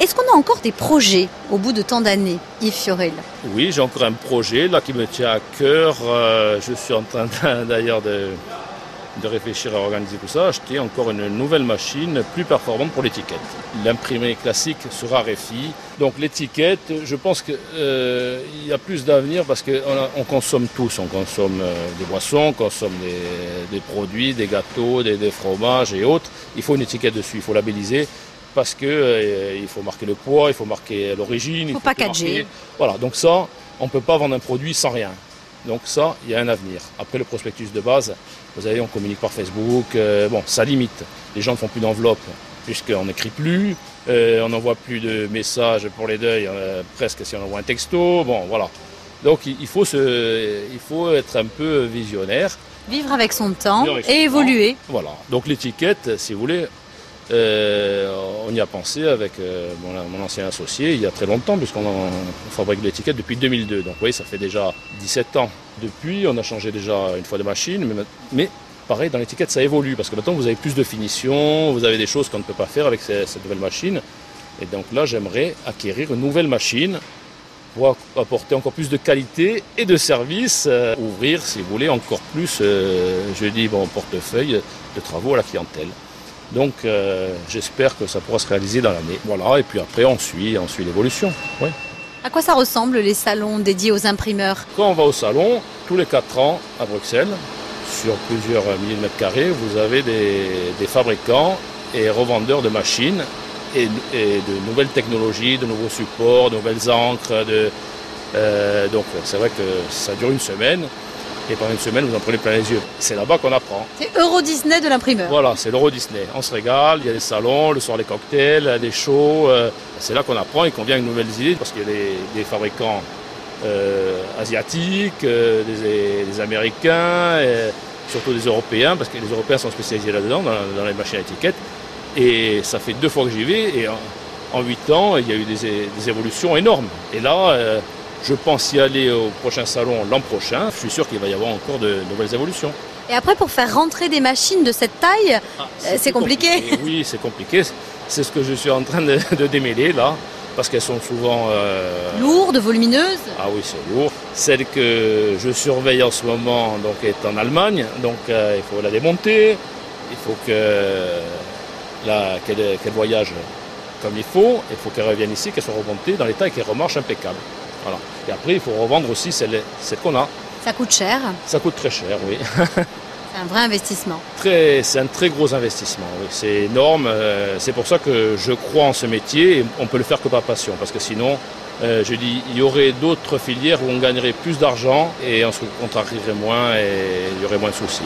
Est-ce qu'on a encore des projets au bout de tant d'années, Yves Fiorel? Oui, j'ai encore un projet là qui me tient à cœur. Je suis en train d'ailleurs de réfléchir à organiser tout ça, acheter encore une nouvelle machine plus performante pour l'étiquette. L'imprimé classique sera raréfié. Donc l'étiquette, je pense qu'il y a plus d'avenir parce qu'on consomme tous. On consomme des boissons, on consomme des produits, des gâteaux, des fromages et autres. Il faut une étiquette dessus, il faut labelliser parce qu'il faut marquer le poids, il faut marquer l'origine. Il faut packager. Voilà, donc ça, on ne peut pas vendre un produit sans rien. Donc ça, il y a un avenir. Après le prospectus de base, vous savez, on communique par Facebook. Bon, ça limite. Les gens ne font plus d'enveloppe puisqu'on n'écrit plus. On n'envoie plus de messages pour les deuils, presque si on envoie un texto. Bon, voilà. Donc il faut être un peu visionnaire. Vivre avec son temps et évoluer. Voilà. Donc l'étiquette, si vous voulez, on y a pensé avec mon ancien associé il y a très longtemps, puisqu'on fabrique de l'étiquette depuis 2002. Donc oui, ça fait déjà 17 ans. Depuis, on a changé déjà une fois de machine, mais pareil, dans l'étiquette, ça évolue, parce que maintenant, vous avez plus de finition, vous avez des choses qu'on ne peut pas faire avec cette nouvelle machine. Et donc là, j'aimerais acquérir une nouvelle machine pour apporter encore plus de qualité et de service, ouvrir, si vous voulez, encore plus, portefeuille de travaux à la clientèle. Donc j'espère que ça pourra se réaliser dans l'année. Voilà, et puis après on suit l'évolution. Ouais. À quoi ça ressemble les salons dédiés aux imprimeurs? Quand on va au salon, tous les 4 ans à Bruxelles, sur plusieurs milliers de mètres carrés, vous avez des fabricants et revendeurs de machines et de nouvelles technologies, de nouveaux supports, de nouvelles encres. Donc c'est vrai que ça dure une semaine. Et pendant une semaine, vous en prenez plein les yeux. C'est là-bas qu'on apprend. C'est Euro Disney de l'imprimeur. Voilà, c'est l'Euro Disney. On se régale, il y a des salons, le soir les cocktails, des shows. C'est là qu'on apprend et qu'on vient avec de nouvelles idées parce qu'il y a des fabricants asiatiques, des Américains, surtout des Européens, parce que les Européens sont spécialisés là-dedans, dans les machines à étiquettes. Et ça fait 2 fois que j'y vais et en 8 ans, il y a eu des évolutions énormes. Et là, je pense y aller au prochain salon l'an prochain. Je suis sûr qu'il va y avoir encore de nouvelles évolutions. Et après, pour faire rentrer des machines de cette taille, c'est compliqué. Oui, c'est compliqué. C'est ce que je suis en train de démêler là, parce qu'elles sont souvent lourdes, volumineuses. Ah oui, c'est lourd. Celle que je surveille en ce moment donc, est en Allemagne, donc il faut la démonter. Il faut qu'elle voyage comme il faut. Il faut qu'elle revienne ici, qu'elle soit remontée dans l'état et qu'elle remarche impeccable. Voilà. Et après, il faut revendre aussi celle qu'on a. Ça coûte cher? Ça coûte très cher, oui. C'est un vrai investissement. C'est un très gros investissement, oui. C'est énorme. C'est pour ça que je crois en ce métier et on peut le faire que par passion. Parce que sinon, il y aurait d'autres filières où on gagnerait plus d'argent et on se contrarierait moins et il y aurait moins de soucis.